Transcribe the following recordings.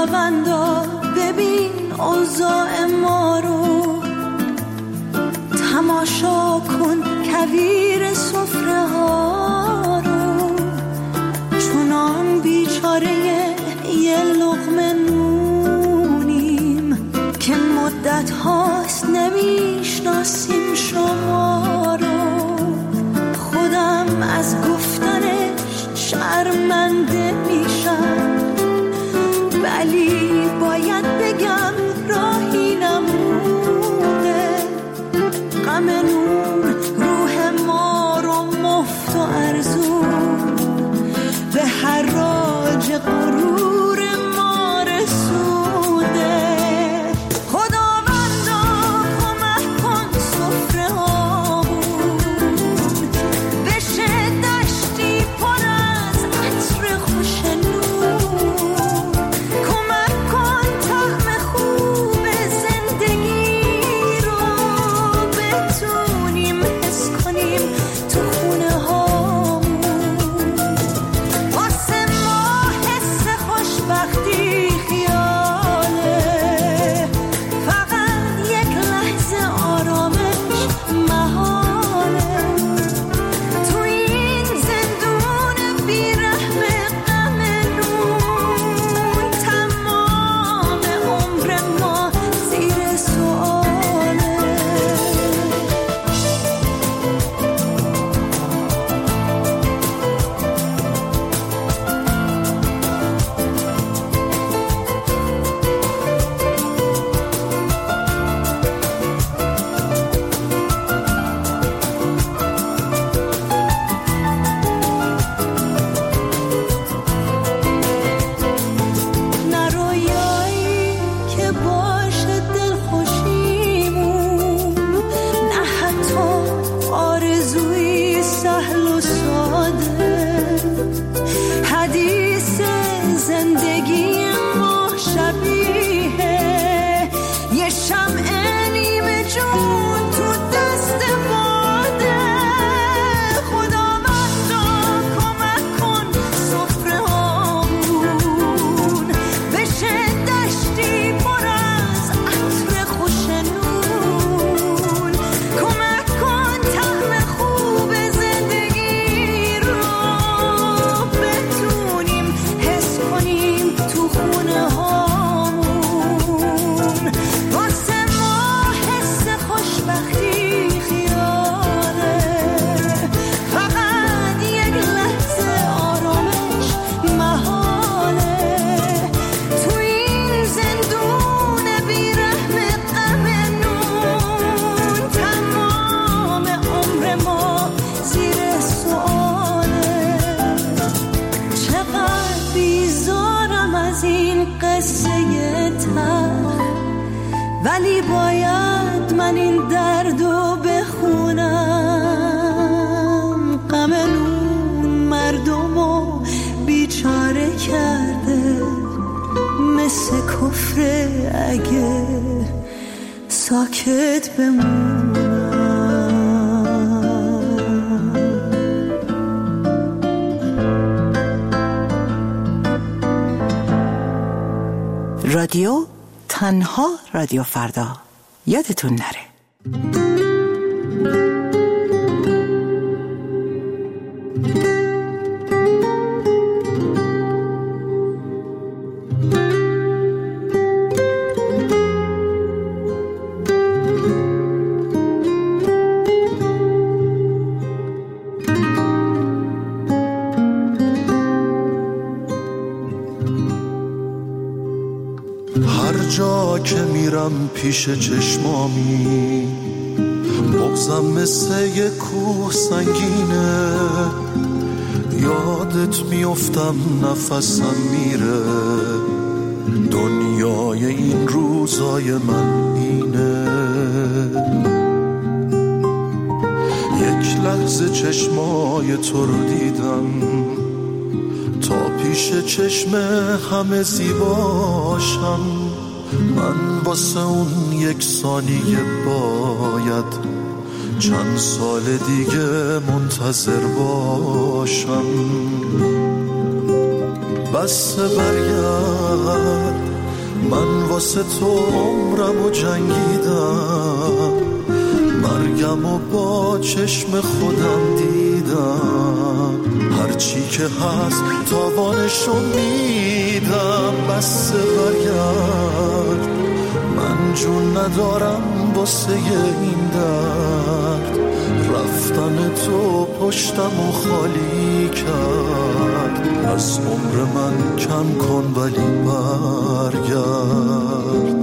خداوندا ببین اوضاع ما رو، تماشا کن کویر سفره ها رو، چونان بیچاره یه لقمه نونیم که مدت هاست نمیشناسیم شما رو. خودم از گفتنش شرمنده میشم، ولی باید بگم راهی نمونه. غم نون روح ما رو مفت و ارزون به حراج غرور ما رسونده. خداوندا کمک کن سفره هامون بشه دشتی پر از عطر خوش نون. کمک کن طعم خوب زندگی رو بتونیم حس کنیم تو خونه هامون. واسه ما حس خوشبختی خیاله، فقط یک لحظه آرامش محاله. تو این زندون بیرحم غم نون، تمام عمر ما زیر سؤاله. نه رویایی که باشه دلخوشیمون، نه حتی آرزوی سهل و ساده. حدیث زندگی ما شبیه یه شمع نیمه جون تو دست باده. خداوندا کمک کن سفره هامون بشه دشتی پر از عطر خوش نون. کمک کن طعم خوب زندگی رو بتونیم حس کنیم تو خونه هامون. واسه ما حس خوشبختی خیاله، فقط یک لحظه آرامش محاله. تو این زندون بیرحم غم نون، تمام عمر ما زیر سؤاله. چقدر بیزارم از این قصه تلخ، ولی باید من این دردو بخونم. غم نون مردمو بیچاره کرده، مثل کفر اگه ساکت بمونم. رادیو تنها رادیو فردا، یادتون نره. هر جا که میرم پیش چشمامی، بغضم مثل یک کوه سنگینه. یادت میافتم نفسم میره، دنیای این روزای من اینه. یک لحظه چشمای تو رو دیدم، تا پیش چشم همه زیباشم. من واسه اون یک ثانیه باید چند سال دیگه منتظر باشم. بس برگرد من واسه تو عمرمو جنگیدم، مرگم و با چشم خودم دیدم، هرچی که هست تاوانشو میدم. بس برگرد، من جون ندارم واسه این درد، رفتن تو پشتمو خالی کرد. از عمر من کم کن ولی برگرد.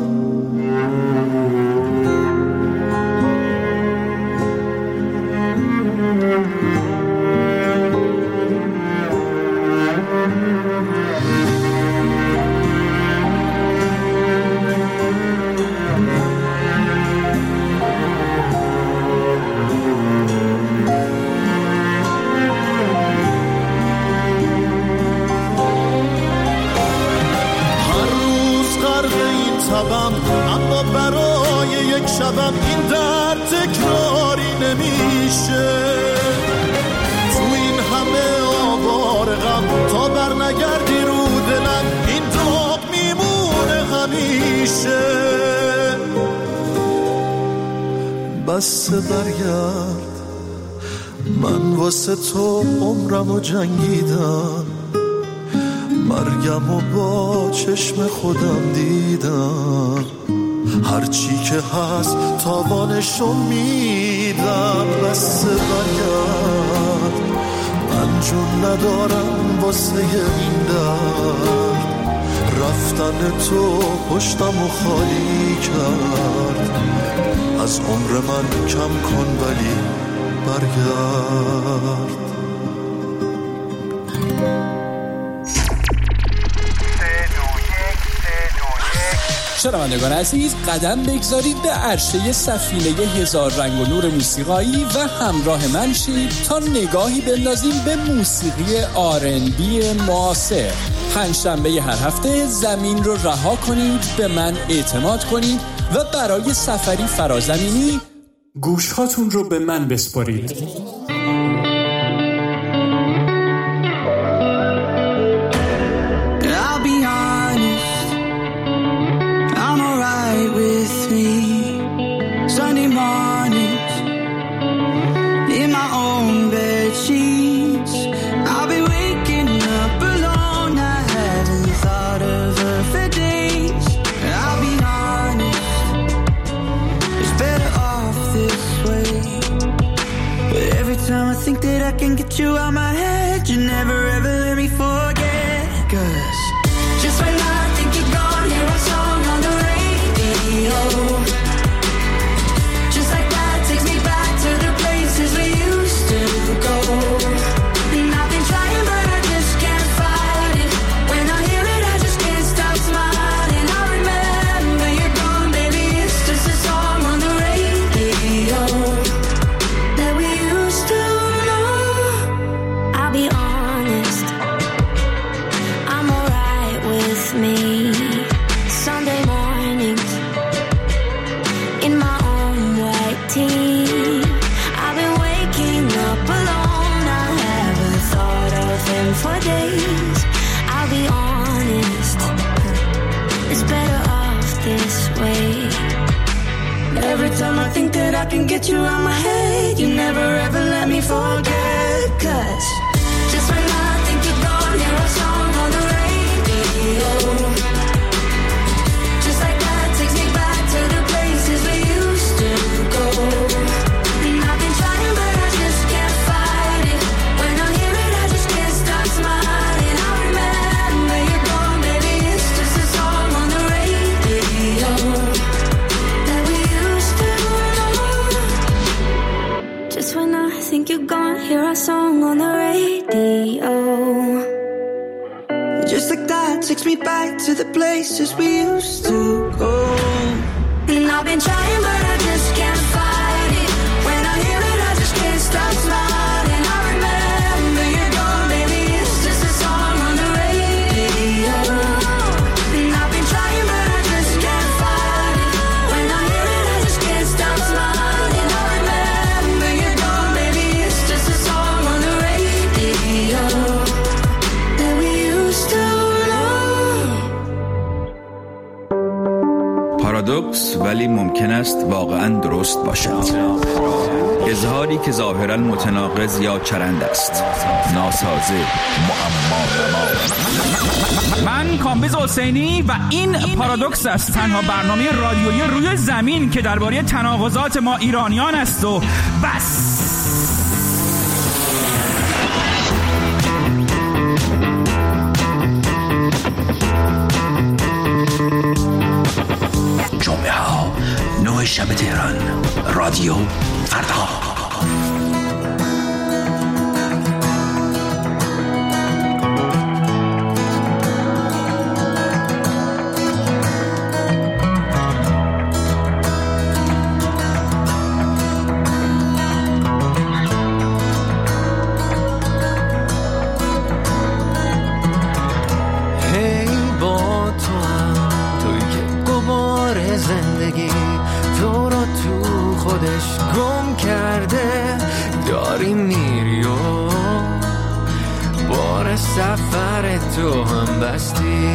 اما برای یک شبم این درد تکراری نمیشه. تو این همه آوار غم تا بر نگردی رو دلم، این داغ میمونه همیشه. بس برگرد، من واسه تو عمرمو جنگیدم، مرگم و با چشم خودم دیدم، هرچی که هست تاوانشو میدم. بس برگرد، من جون ندارم واسه این درد، رفتن تو پشتمو خالی کرد. از عمر من کم کن ولی برگرد. شنوندگان عزیز، قدم بگذارید به عرشه سفینه هزار رنگ و نور موسیقایی و همراه من شید تا نگاهی بندازیم به موسیقی R&B معاصر. پنجشنبه هر هفته زمین رو رها کنید، به من اعتماد کنید و برای سفری فرازمینی گوشهاتون رو به من بسپارید. Think that I can get you out my head, you never ever let me forget. 'Cause just when I think you're gone, hear a song on the radio. Just like that takes me back to the places we used to go. And I've been trying but I just can't fight it. When I hear it I just can't stop smiling. I remember you're gone, baby, it's just a song on the radio that we used to. Be honest, I'm alright with me. Sunday mornings in my own white tee. I've been waking up alone, I haven't thought of him for days. I'll be honest, it's better off this way. Every time I think that I can get you out my head, you never ever let me forget. 'Cause just when I think you're gone, hear a song on the radio. Just like that takes me back to the places we used to go. And I've been trying but I just can't fight it. When I hear it I just can't stop smiling. I remember you're gone, baby, it's just a song on the radio that we used to know. Just when I think you're gone, hear a song on the radio. Just like that takes me back to the places we used to go. And I've been trying but I just can't fight it. When I hear it I just can't stop smiling. I remember you're gone, baby, it's just a song on the radio. And I've been trying but I just can't fight it. When I hear it I just can't stop smiling. I remember you're gone, baby, it's just a song on the radio that we used to know. پارادوکس ولی ممکن است واقعا درست باشد. اظهاری که ظاهرا متناقض یا چرند است، ناسازه، معما. من کامبیز حسینی و این پارادوکس است، تنها برنامه رادیویی روی زمین که درباره تناقضات ما ایرانیان است و بس. جمعه ها 9 شب تهران، رادیو فردا. سفر تو هم بستی،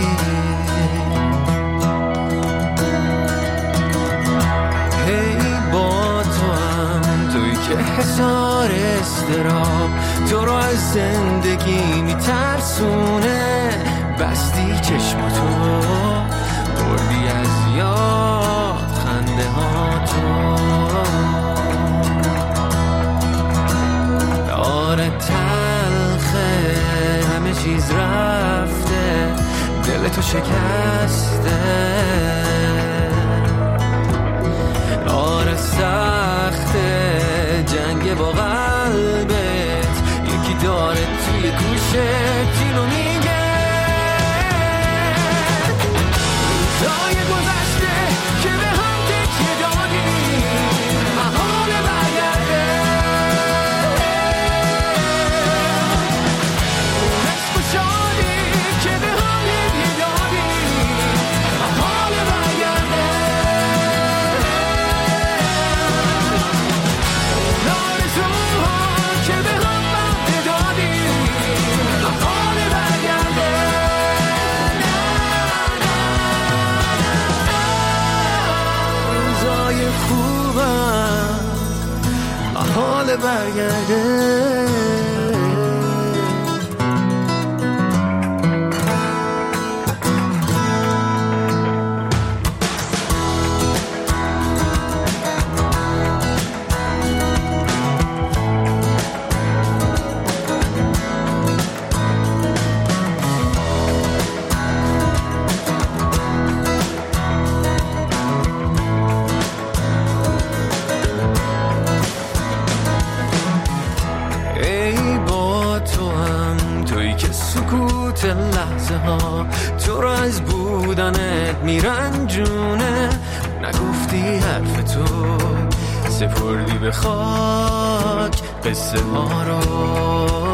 هی با تو هم توی که حسار استراب تو رو از زندگی میترسونه، بستی چشماتو بردی از یاد خنده ها تو، آره همه چیز رفته، دل تو شکسته، آره سخته جنگ با قلبت، یکی داره توی گوشت اینو میگه، روزای گذشته که به هم تکیه دادی محال برگرده، حال برگرده. لحظه ها تو رو از بودنت میرنجونه، نگفتی حرف تو سپردی به خاک قصه ها رو،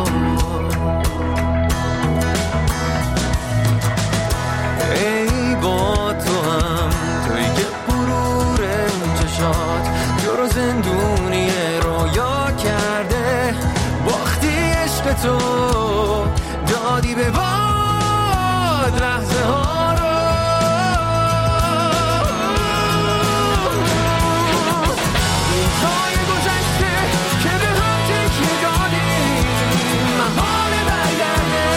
ای با تو هم توی که غرور چشات تو رو زندونی رویا کرده، باختی عشق تو دادی به باد لحظه ها رو، روزهای گذشته که به هم تکیه دادی محال برگرده،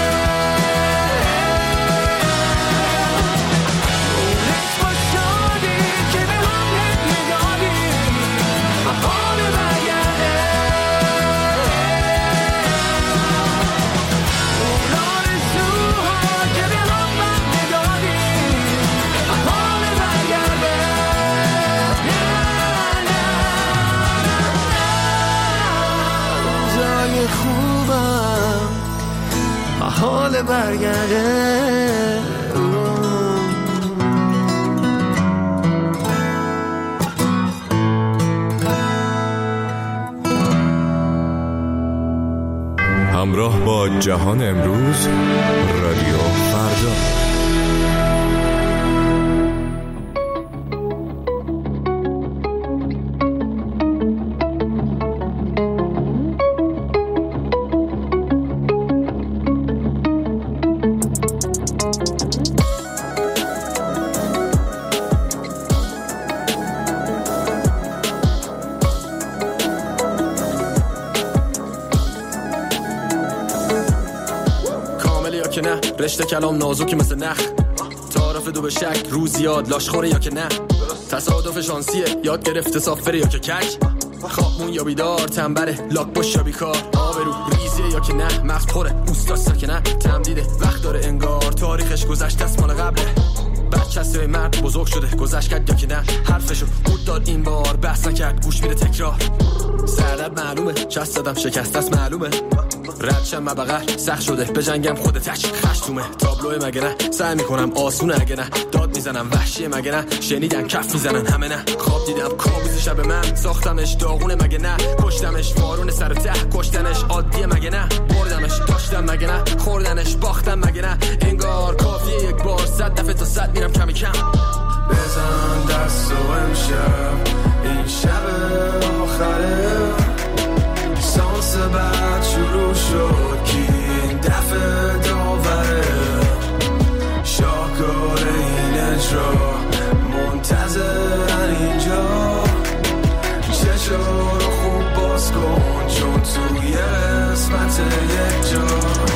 اونش با شادی که به هم هدیه دادی محال برگرده، حال برگرده. همراه با جهان امروز، رادیو فردا. که نه، رشته کلام نازکی مثل نخ، تعارف دو به شک، روز یاد لاشخوره یا که نه، تصادف شانسیه، یاد گرفته سافره یا که کک، خوابمون یا بیدار، تنبره لاک باش یا بیکار، آبرو ریزیه یا که نه، مغز پره اوستا ساکنه، تمدیده وقت داره انگار، تاریخش گذشته است مال قبله، بچه‌سه مرد بزرگ شده گذشت کرد یا که نه، حرفشو بود داد این بار بحث نکرد گوش میده تکرار، سردرد معلومه چست دادم شکست است معلومه، ردشم مبقر سخت شده به جنگم خود تک خشتومه، تابلوه مگه نه سعی میکنم آسونه اگه نه، داد میزنم وحشیه مگه نه، شنیدن کف میزنن همه نه، خواب دیدم کابوس شب من، ساختمش داغونه مگه نه، کشتمش وارون سر ته، کشتنش عادیه مگه نه، بردمش داشتم مگه نه، خوردنش باختم مگه نه، انگار کافیه یک بار 100 دفعه تا 100 میرم کمی کم، بزن دست و امشب این شب آخره، سانس بعد شروع شد کی این دفعه داوره، شاکر این اجرا منتظرن اینجا، چشم رو خوب باز کن چون توی قسمت یک جا،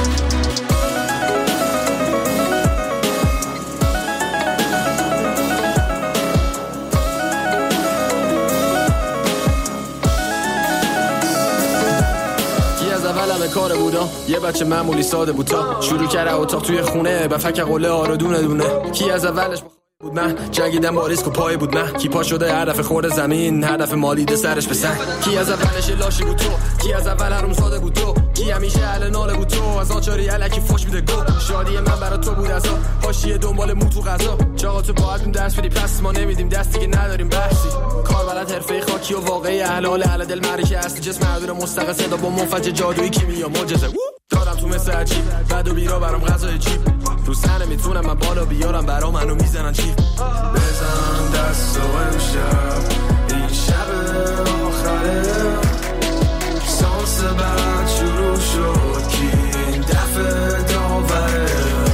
همه کار بودا، یه بچه معمولی ساده بود تا شروع کرده اتاق توی خونه به فک قله آره دونه دونه، کی از اولش بود من جنگیدم با ریسک و پای بود من، کی پا شده هر دفعه خورده زمین هر دفعه مالیده سرش به سنگ، کی از اولش لاشی بود تو، کی از اول حروم ساده بود تو، کی همیشه اهل ناله بود تو، از آچاری الکی فوش میده گو، شادی من برای تو بود ازا، حاشیه دنبال مو تو غذا، چاقاتو باهاتون درس بدی پس ما نمیدیم دستی که نداریم بحثی، کار بلد حرفه خاکی و واقعی اهل حال اهل دل معرکه اصل جسم مردور مستقل صدا با منفجر جادویی کیمیا معجزه دارم تو مثل عجیب، بعد و بیرا برام غذای چیپ، رو سر نمیتونم من بالا بیارم برا منو میزنن چیپ، بزن دست و امشب این شب آخره، سانس بعد شروع شد کی این دفعه داوره،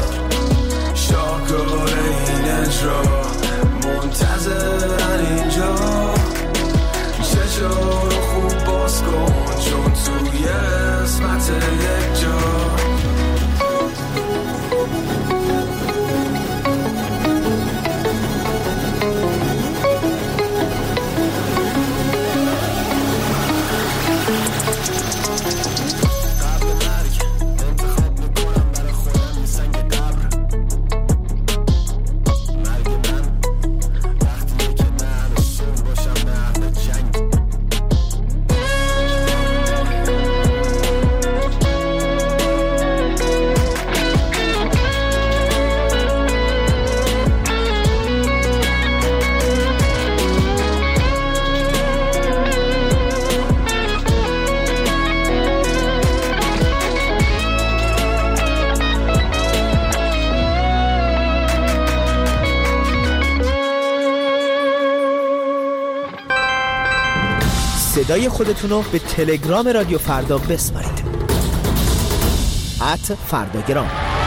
شاکر این اجرا منتظرن اینجا، چشم رو خوب باز کن چون توی قسمت یک جا، صدای خودتون رو به تلگرام رادیو فردا بسپارید @فرداگرام.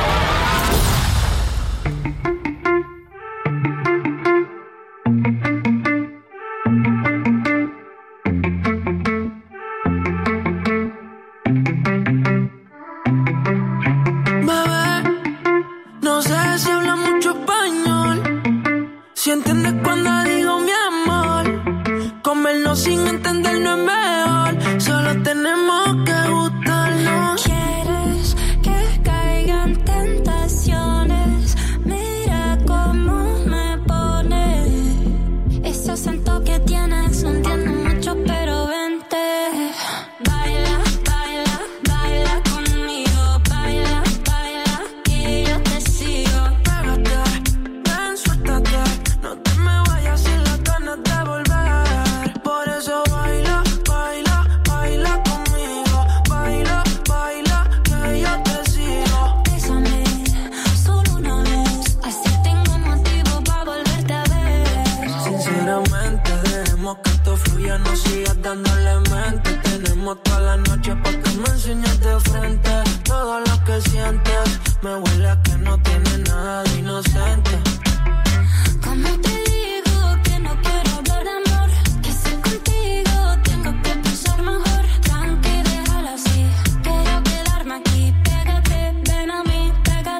Sin entender no es mejor, solo tenemos que gustarnos. ¿Quieres que caigan tentaciones? Mira cómo me pone. Ese acento que tienes no entiendo mucho, pero vente. Baila, baila, baila conmigo. Baila, baila, y yo te sigo. Pégate, ven, suéltate. No te me vayas sin las ganas de volver. Por eso baila, baila, baila conmigo. Baila, baila, que yo te sigo. Bésame, solo una vez. Así tengo motivo para volverte a ver. Sinceramente, dejemos que esto fluya. No sigas dándole mente. Tenemos toda la noche para que me enseñes de frente. Todo lo que sientes me huele a que no tienes nada de inocente. Como te digo que no quiero hablar de amor, que sé contigo tengo que pensar mejor. Tranqui, déjalo así, quiero quedarme aquí. Pégate, ven a mí, pégate.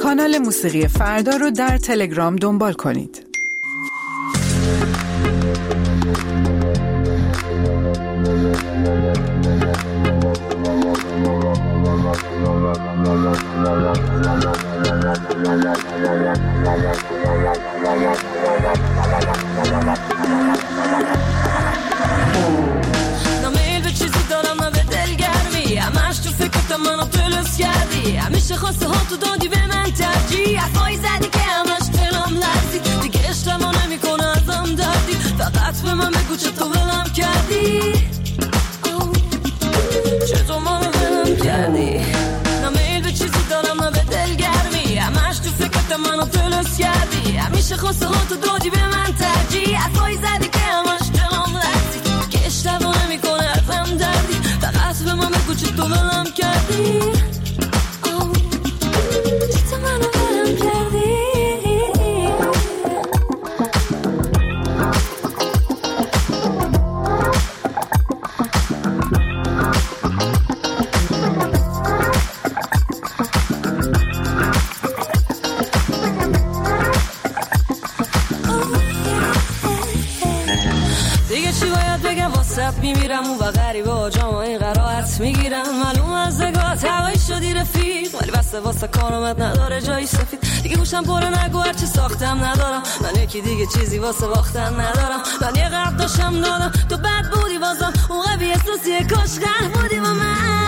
کانال موسیقی فردا رو در تلگرام دنبال کنید. نمیل به چیزی دارم نه به دلگرمی، همش تو فکرت منو تلس کردی، همیشه خواسته ها تو دادی به من ترجیح، حرفایی زدی که همش دلم لرزید، دیگه اشتما نمیکنه ازم دردی، فقط به من بگو چطور ولم کردی، چطور منو ولم کردی. نمیل به چیزی دارم نه به دلگرمی، همش تو فکرت منو تلس کردی، همیشه خواسته ها تو دادی به من ترجیح، حرفایی زدی که همش دلم لرزید، که اشتباه نمیکنه ازم دردی، فقط به من بگو چطور ولم کردی، چطور منو ولم کردی. میمیرم و غریبه ها جامعه قرائت میگیرم، معلوم از نگاه هوایی شدی رفیق، ولی بسته واسه کارامت نداره جایی سفید، دیگه گوشم پره نگو هرچی ساختم ندارم، من یکی دیگه چیزی واسه باختن ندارم، من یه قرد داشتم دادم تو بد بودی بازم اون قوی احساسیه کاش غرق بودی با من.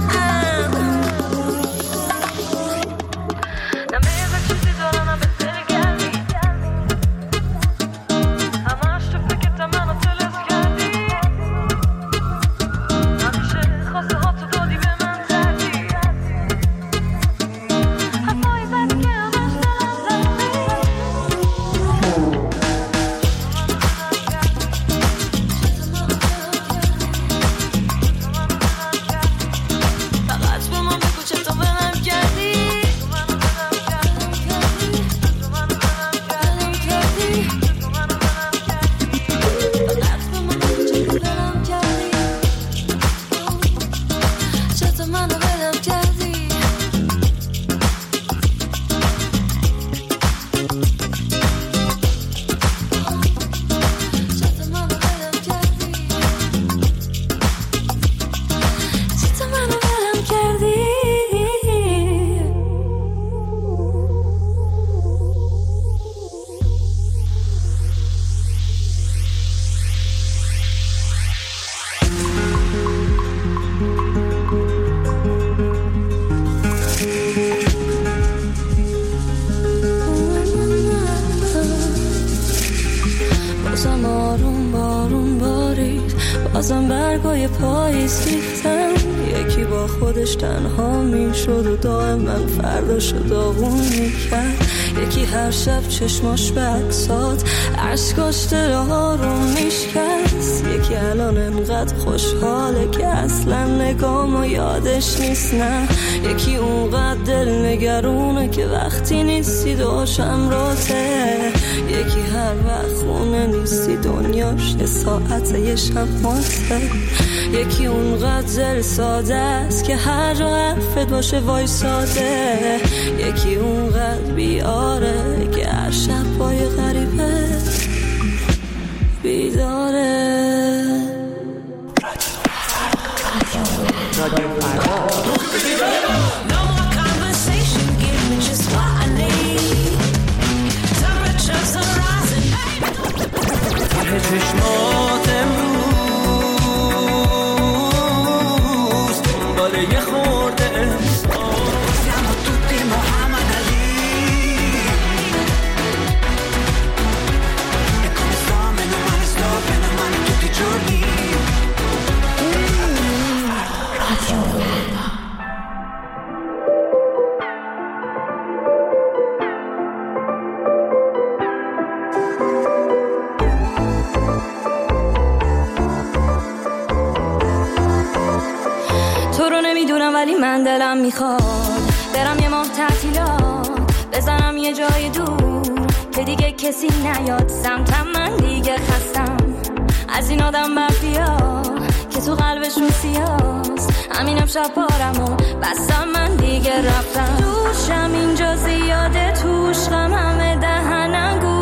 بازم برگای پاییز ریختن، یکی با خودش تنها میشد و دائم من فرداشو داغون میکرد، یکی هر شب چشماش به عکسات عشقاش دلها رو میشکست، یکی الان انقدر خوشحاله که اصلا نگامو یادش نیست، نه یکی اونقدر دل نگرونه که وقتی نیستی داشم راته، یکی هر وقت خونه نیستی دنیاش یه ساعت یه شماته، یکی اونقدر زل ساده است که هر جا حرفت باشه وای ساده، یکی اونقدر بیاره که هر شب پای غریبه بیداره. رادیو فردا. چشمات امروز دنبال یه خورده siamo tutti Muhammad Ali e come sto meno male tutti i giorni. ولی من دلم میخواد برم یه ماه تعطیلات بزنم یه جای دور که دیگه کسی نیاد سمتم، من دیگه خستم از این آدم بدبیا که تو قلبشون سیاست، همین امشب بارمو بستم من دیگه رفتم دوشم اینجا زیاد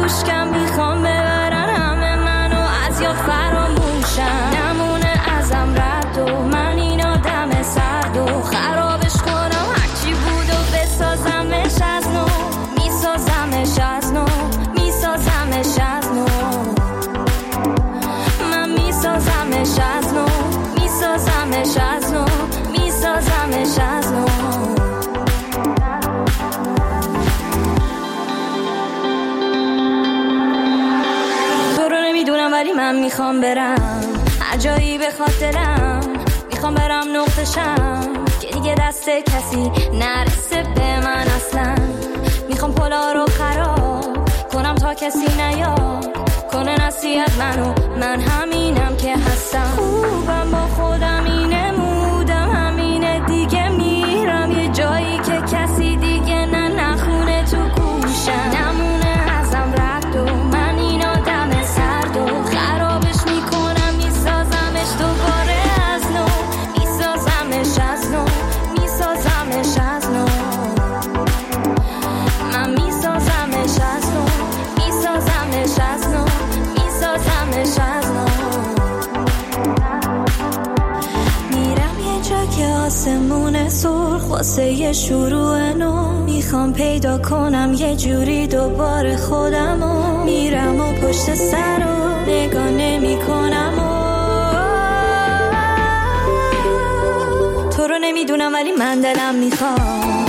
خشکم میخوام ببرن همه منو از یاد فراموشم، نمونه ازم رد و من این آدم سرد و خرابش کنم هرچی بود و بسازمش از نو، میسازمش از نو، میسازمش از نو، من میسازمش از نو، میسازمش از نو، میسازمش از نو. تو رو نمیدونم ولی من میخوام برم هر جایی به خاطرم، میخوام برم نقطشم که دیگه دست کسی نرسه به من اصلا، میخوام پلا رو خراب کنم تا کسی نیاد کنه نصیحت منو، من همینم که هستم، خوبم با خودم اینه مودم همینه دیگه، میرم یه جایی که کسی دیگه نخونه تو گوشم، نمونه ازم رد و من این آدم سرد و خرابش میکنم، میسازمش دوباره از نو، میسازمش از نو، میسازمش از نو، من میسازمش از نو، میسازمش از نو، میسازمش از نو. میرم یه جا که آسمون سرخ واسه یه شروع نو، میخوام پیدا کنم یه جوری دوباره خودمو، میرم و پشت سر و نگاه نمی کنم تو رو نمیدونم ولی من دلم میخوام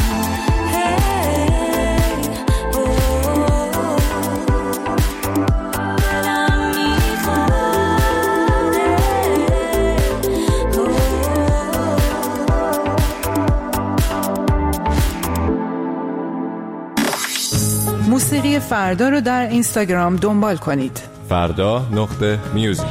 موسیقی فردا رو در اینستاگرام دنبال کنید. فردا.music.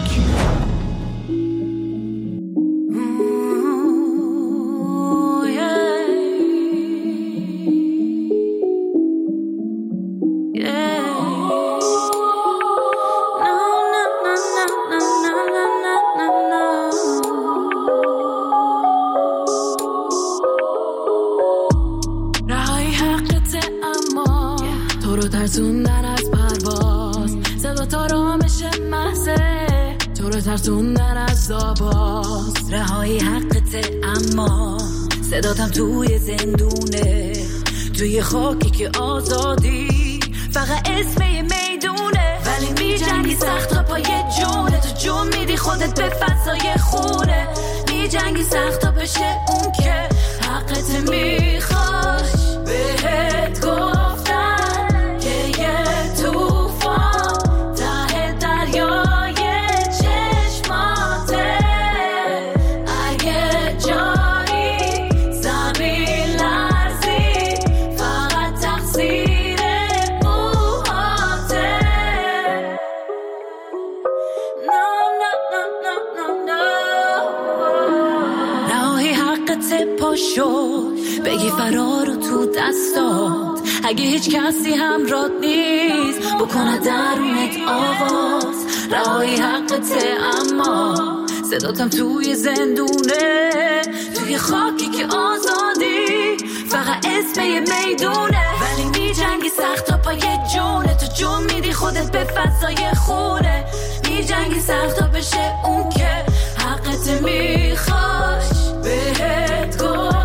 ترسوندن از پرواز، صدا تا رامش محضه تو رو ترسوندن از آواز، رهایی حقته اما صداتم توی زندونه، توی خاکی که آزادی فقط اسم یه میدونه، ولی میجنگی سخت تا پای جونه، تو جون میدی خودت به فضای خونه، میجنگی سخت تا بشه اون که حقت میخواش، بهت گفتم بگی فرارو تو دستات، اگه هیچ کسی همراهت نیست بکنه درونت آواز، رهایی حقته اما صداتم توی زندونه، توی خاکی که آزادی فقط اسم یه میدونه، ولی میجنگی سخت تا پای جونه، تو جون میدی خودت به فضای خونه، میجنگی سخت تا بشه اون که حقت میخواش، بهت گفتم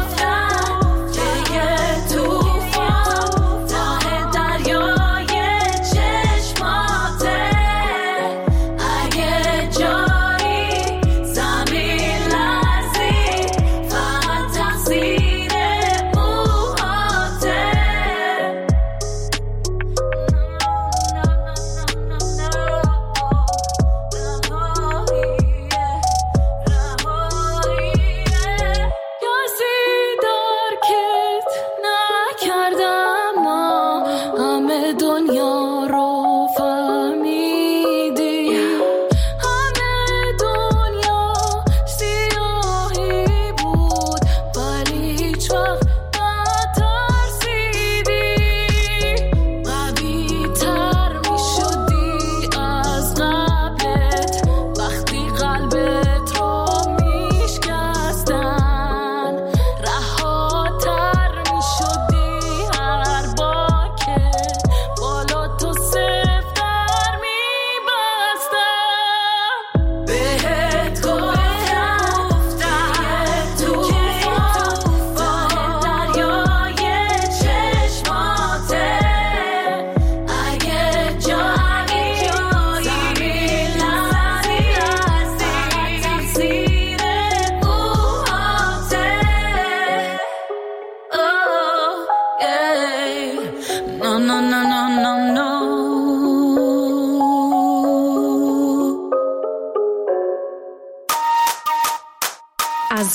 تو سفت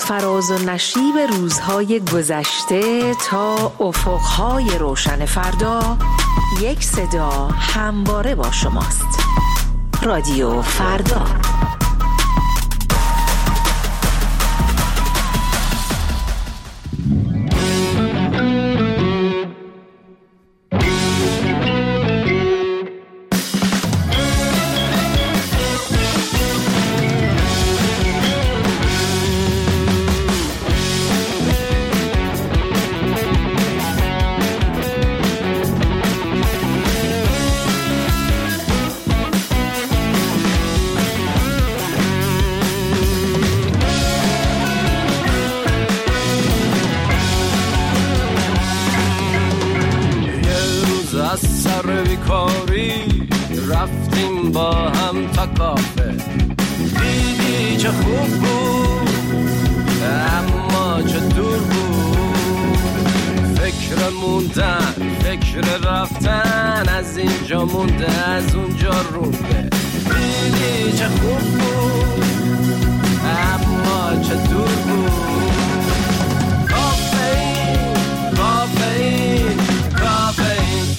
فراز و نشیب روزهای گذشته تا افقهای روشن فردا، یک صدا همواره با شماست. رادیو فردا. رفتیم با هم تا کافه، دیدی چه خوب بود اما چه دور بود. فکر موندن، فکر رفتن، از اینجا مونده از اونجا رونده. دیدی چه خوب بود اما چه دور بود. کافئین، کافئین، کافئین.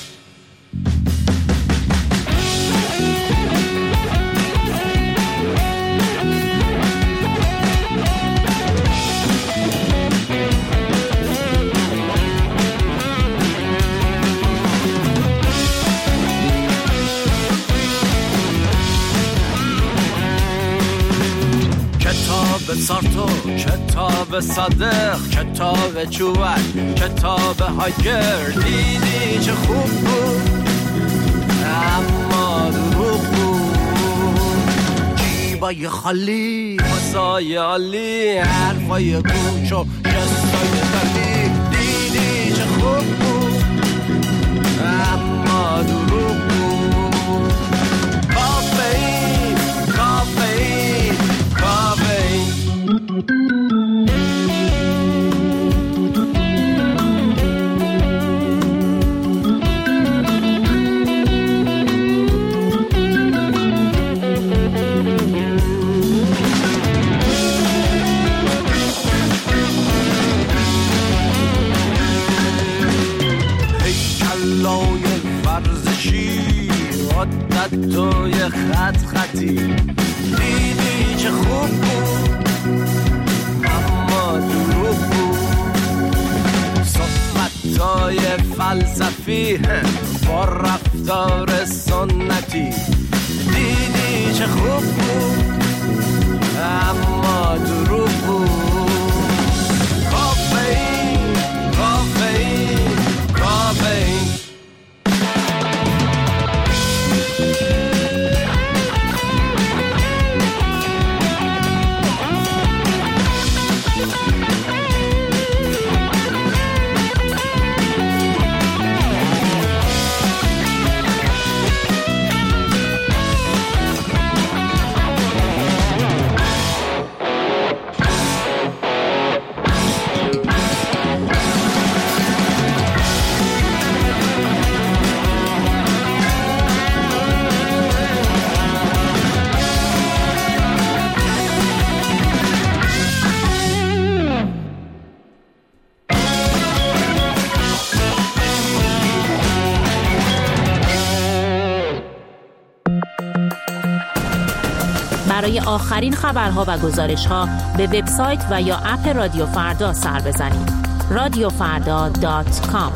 کتاب سارتو، کتاب صادق، کتاب چوبک، کتاب هایگر. دیدی چه خوب بود اما دروغ بود. جیبای خالی، واسای عالی، حرفای گوش و جستای دلی. دیدی چه خوب بود اما دروغ بود. کافئین، کافئین، کافئین. هیکلای ورزشی، عدت توی خط خطی. دیدی چه خوب بود اما دروغ بود. صحبتای فلسفی با رفتار سنتی. دیدی چه خوب بود اما دروغ بود. کافئین، کافئین، کافئین. برای آخرین خبرها و گزارش‌ها به وبسایت و یا اپ رادیو فردا سر بزنید. radiofarda.com.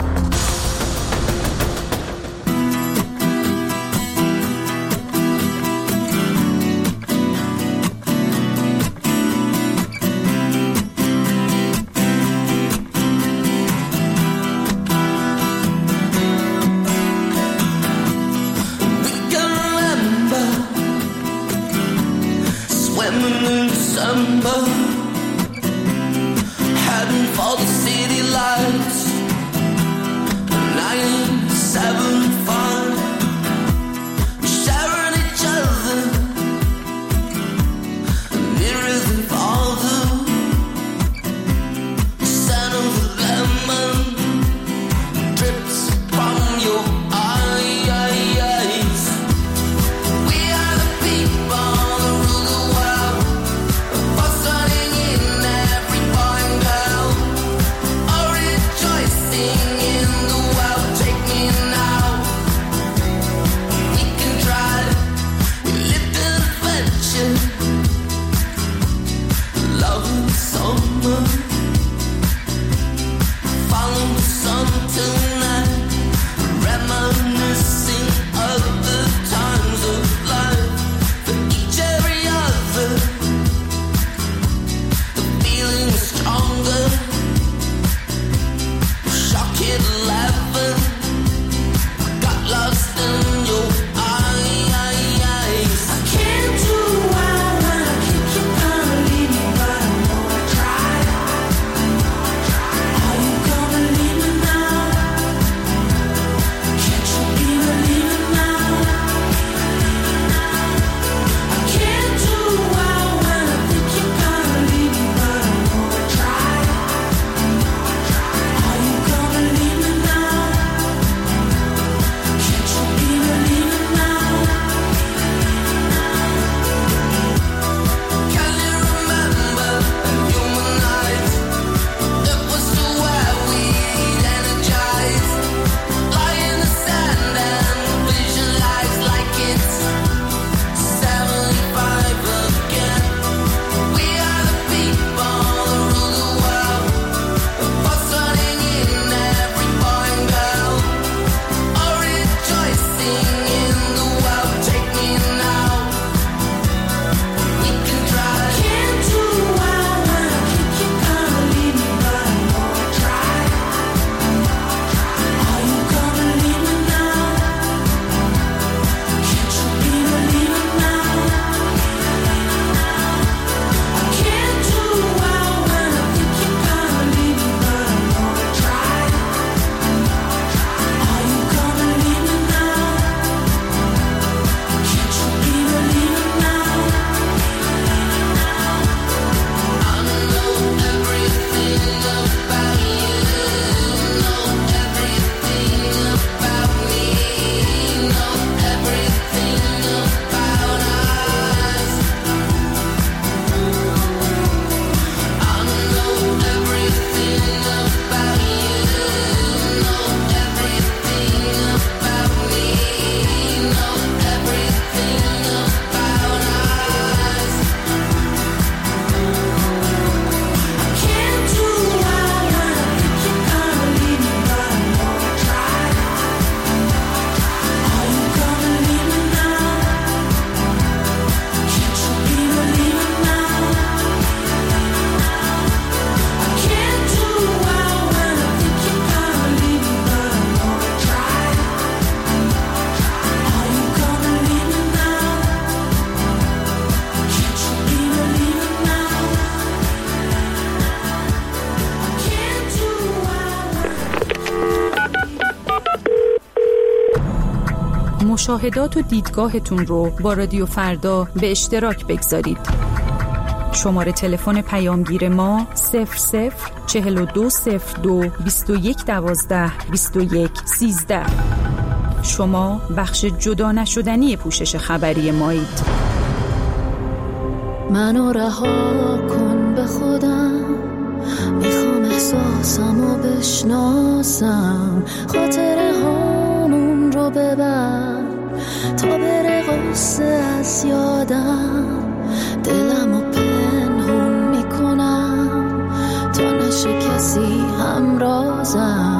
مشاهدات و دیدگاهتون رو با رادیو فردا به اشتراک بگذارید. شماره تلفن پیامگیر ما 004202 2112 2113. شما بخش جدا نشدنی پوشش خبری مایید. منو رها کن به خودم، میخوام احساسمو بشناسم، خاطره هامون رو ببر تا بره غصه از یادم، دلمو پنهون میکنم تا نشه کسی همرازم.